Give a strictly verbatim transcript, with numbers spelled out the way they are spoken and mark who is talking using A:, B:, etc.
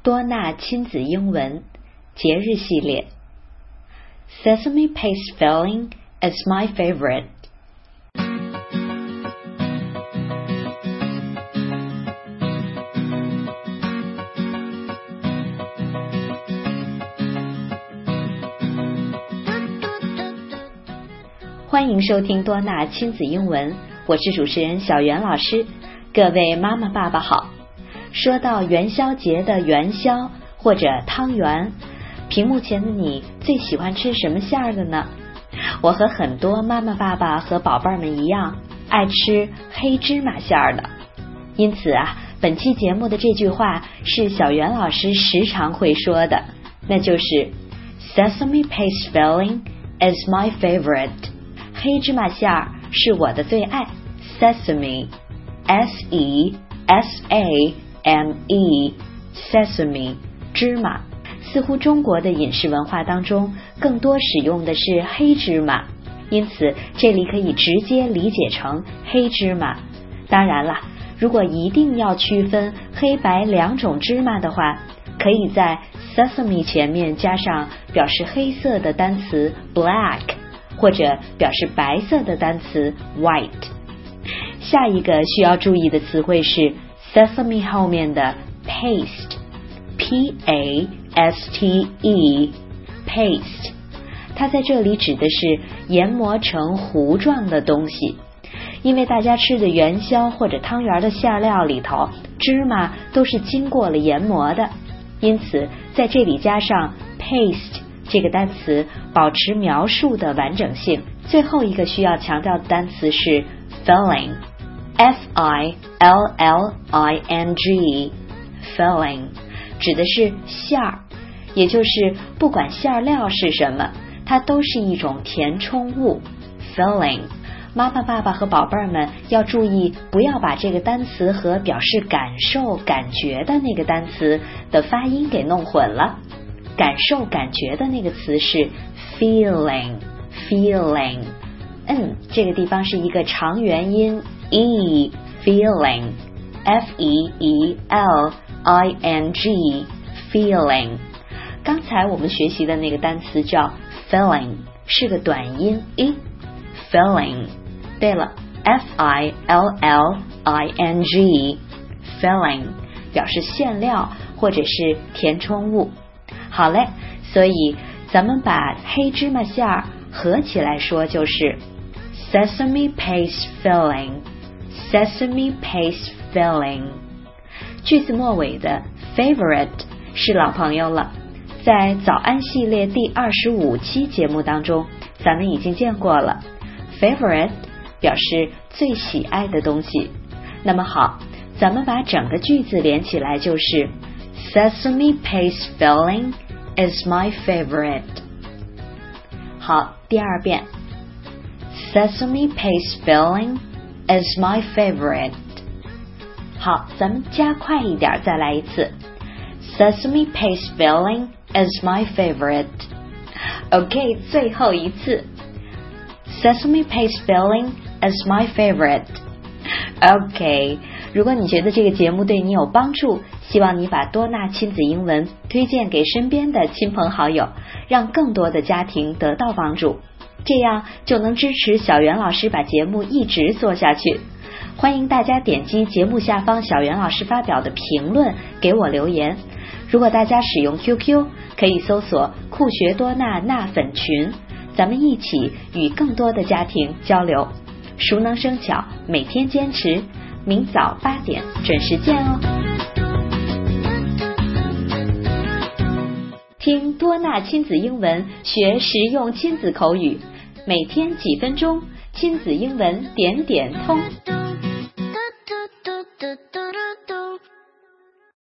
A: 多纳亲子英文节日系列 Sesame Paste Filling is my favorite. .欢迎收听多纳亲子英文，我是主持人小袁老师。各位妈妈爸爸好。说到元宵节的元宵或者汤圆，屏幕前的你最喜欢吃什么馅儿的呢？我和很多妈妈爸爸和宝贝儿们一样，爱吃黑芝麻馅儿的。因此啊，本期节目的这句话是小袁老师时常会说的，那就是 Sesame paste filling is my favorite. 黑芝麻馅儿是我的最爱。 Sesame S E S A M E Sesame 芝麻，似乎中国的饮食文化当中更多使用的是黑芝麻，因此这里可以直接理解成黑芝麻。当然了，如果一定要区分黑白两种芝麻的话，可以在 Sesame 前面加上表示黑色的单词 black， 或者表示白色的单词 white。 下一个需要注意的词汇是Sesame 后面的 paste P A S T E paste， 它在这里指的是研磨成糊状的东西。因为大家吃的元宵或者汤圆的馅料里头，芝麻都是经过了研磨的，因此在这里加上 paste 这个单词，保持描述的完整性。最后一个需要强调的单词是 filling F I L L I N G filling 指的是馅儿，也就是不管馅料是什么，它都是一种填充物 filling。 妈妈爸爸和宝贝儿们要注意，不要把这个单词和表示感受感觉的那个单词的发音给弄混了。感受感觉的那个词是 feeling feeling， 嗯，这个地方是一个长元音E feeling F E E L I N G feeling。 刚才我们学习的那个单词叫 filling， 是个短音 E filling。 对了， F I L L I N G filling 表示馅料或者是填充物。好嘞，所以咱们把黑芝麻馅儿合起来说就是 Sesame paste filling Sesame paste filling。 句子末尾的 favorite 是老朋友了，在早安系列第二十五期节目当中咱们已经见过了。 favorite 表示最喜爱的东西。那么好，咱们把整个句子连起来就是 Sesame paste filling is my favorite。 好，第二遍 Sesame paste filling is my favorite。 好，咱们加快一点再来一次 Sesame paste filling is my favorite。 OK， 最后一次 Sesame paste filling is my favorite。 OK， 如果你觉得这个节目对你有帮助，希望你把多纳亲子英文推荐给身边的亲朋好友，让更多的家庭得到帮助，这样就能支持小袁老师把节目一直做下去。欢迎大家点击节目下方小袁老师发表的评论给我留言。如果大家使用 Q Q， 可以搜索酷学多纳纳粉群，咱们一起与更多的家庭交流。熟能生巧，每天坚持，明早八点准时见哦。听多纳亲子英文，学实用亲子口语，每天几分钟，亲子英文点点通。